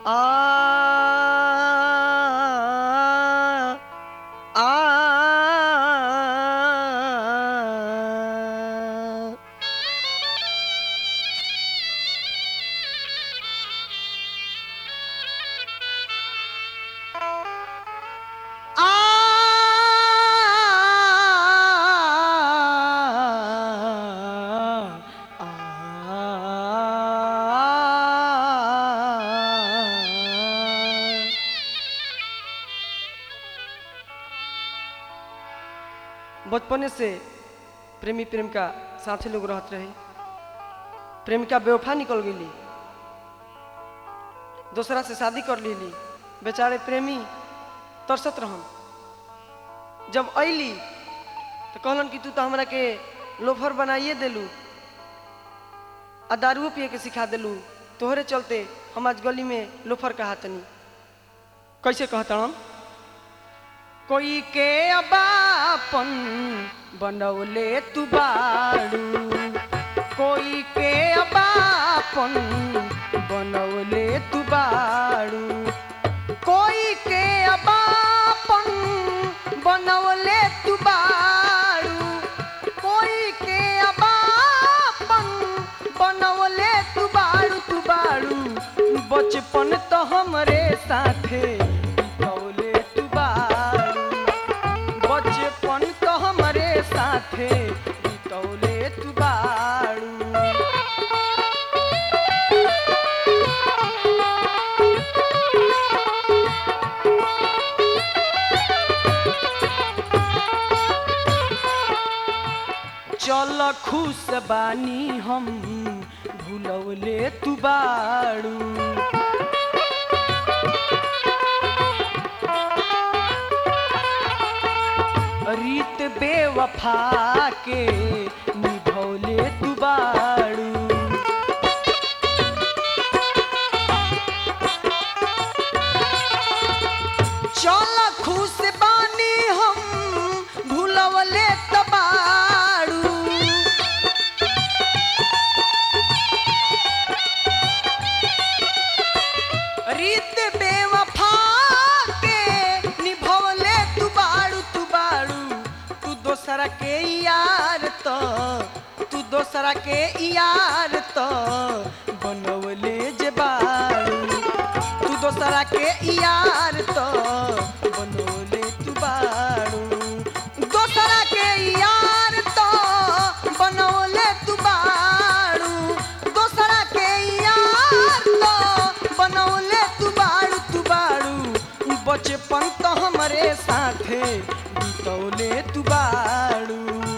आ आ बचपने से प्रेमी प्रेमिका साथे लोग रहते रहे। प्रेमिका बेवफा निकल गई, दूसरा से शादी कर ली। बेचारे प्रेमी तरसत रहन। जब अली तो कहलन कि तू तो हमरा के लोफर बनाइए दिलू आ दारू पिए के सिखा दिलू, तोहरे चलते हम आज गली में लोफर कहातनी। कैसे कहता कोई के अबापन बनौले तू बाड़ू, कोई के अबापन बनौले तू बाड़ू, कोई के अबापन बनौले तू बाड़ू, कोई के अबापन बनौले तू बाड़ू। तू बाड़ू बचपन तो हमरे साथे बितौले तू बाड़ू, बचपन तो हमरे साथे बितौले तू बाड़ू। चल खुश बानी हम भूलौले तू बाड़ू, रीत बेवफा के निभौले तू बाड़ू। चल खुश बानी हम भूलौले तू बाड़ू, रीत बेवफा के निभौले तू बाड़ू। तू बाड़ू तू दोसरा के यार तो, तू दोसरा के यार तो बनौले जे बाड़ू, तू दोसरा के यार तो बनौले तू बाड़ू, दोसरा के यार तो बनौले तू बाड़ू, दोसरा के यार तो बनौले तू बाड़ू। तू बाड़ू बचपन तो हमरे साथे बितौले तू बाड़ू।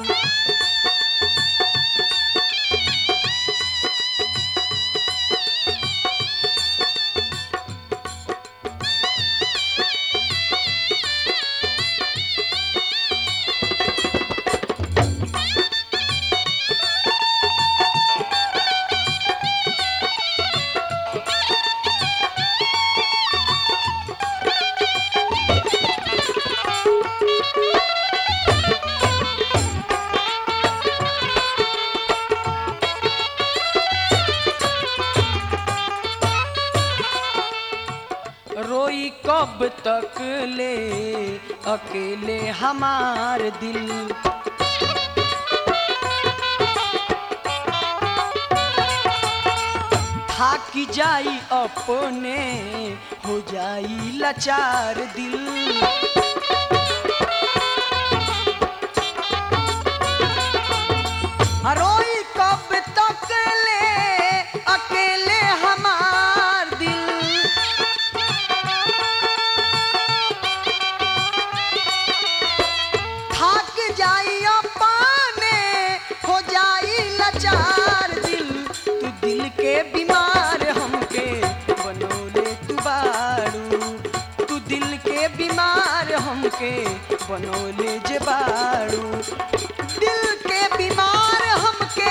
रोई कब तक ले अकेले हमार दिल, थाक जाई अपने हो जाई लाचार दिल। रोई कब तक ले अकेले हमार दिल, थाक जाई अपने हो जाई लाचार दिल। तू दिल के बीमार हमके बनौले तू बाड़ू, तू दिल के बीमार हमके बनौले जे बाड़ू, दिल के बीमार हमके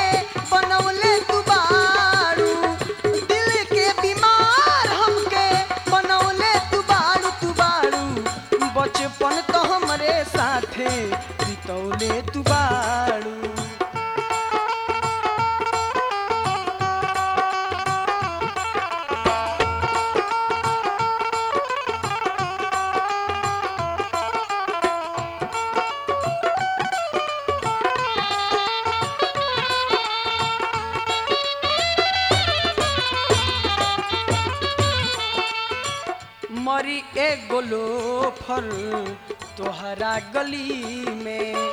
मरी एगो लोफर तोहरा गली में।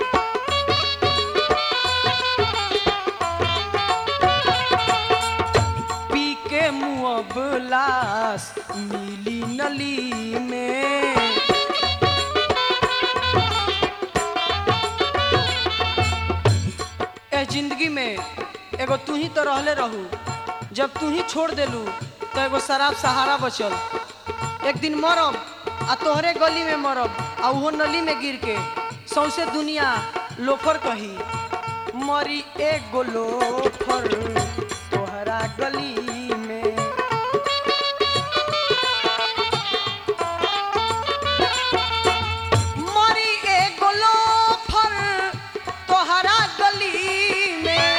पी के मुअबलास मिली नली में। ए जिंदगी में एगो तू ही तो रहले रहू, जब तू ही छोड़ देलू तो एगो शराब सहारा बचल। एक दिन मरब आ तोहरे गली में मरब आ उहो नली में गिर के सौंसे दुनिया लोफर कही। मरी एगो लोफर तोहरा गली में। मरी एगो लोफर तोहरा गली में।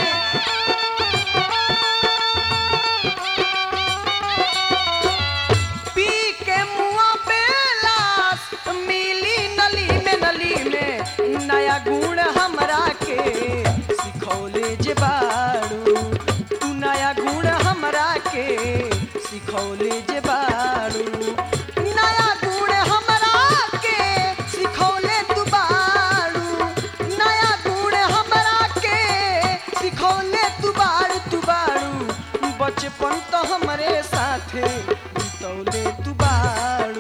पी के मुआ बेलास मिली नली में। नली में नया गुण हमरा के सिखौले जे बारू। तू नया गुण हमरा के सिखौले जे बारू। नया गुण हमरा के सिखौले तू बारू। नया गुण हमरा के सिखौले तू बारू। तू बारू बचपन तो हमरे साथे बितौले तू बारू।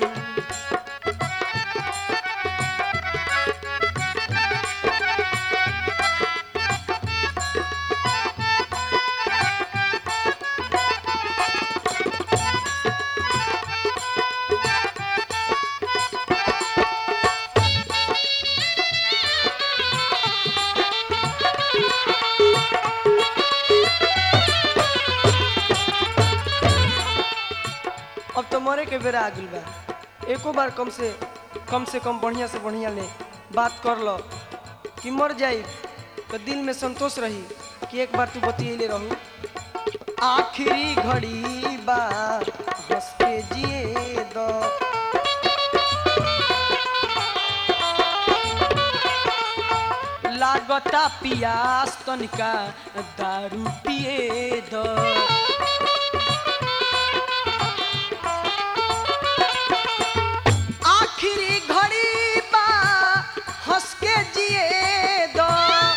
अब तो मरे के बेरा आ गइल बा। एको बार कम से कम बढ़िया से बढ़िया ले बात कर लो कि मर जाई तो दिल में संतोष रही कि एक बार तू बतियले रहू। आखिरी घड़ी बा हंस के जिए दो। लागता पियास तनिका दारू पिए दो। आखिरी घड़ी बा हंस के जिए दो।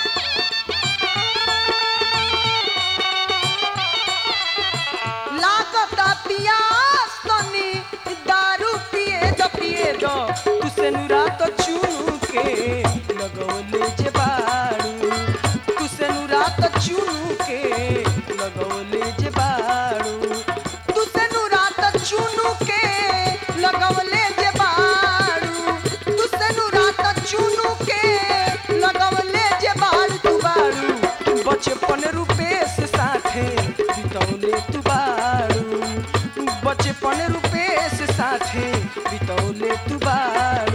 लागता पियास तनी दारू पिए दो। पिए दो तुसे नुरा तो चुनू के लगौले जे बारू। तुसे नुरा तो चुनू के लगौले जे बारू। तुसे नुरा तो चुनू के लगौले जे बारू। तुसे नुरा तो चुनू के लगौले जे बारू। तू बारू बचपन रूपेश साथे बितौले तू बारू। बचपन रूपेश साथे बितौले तू बारू।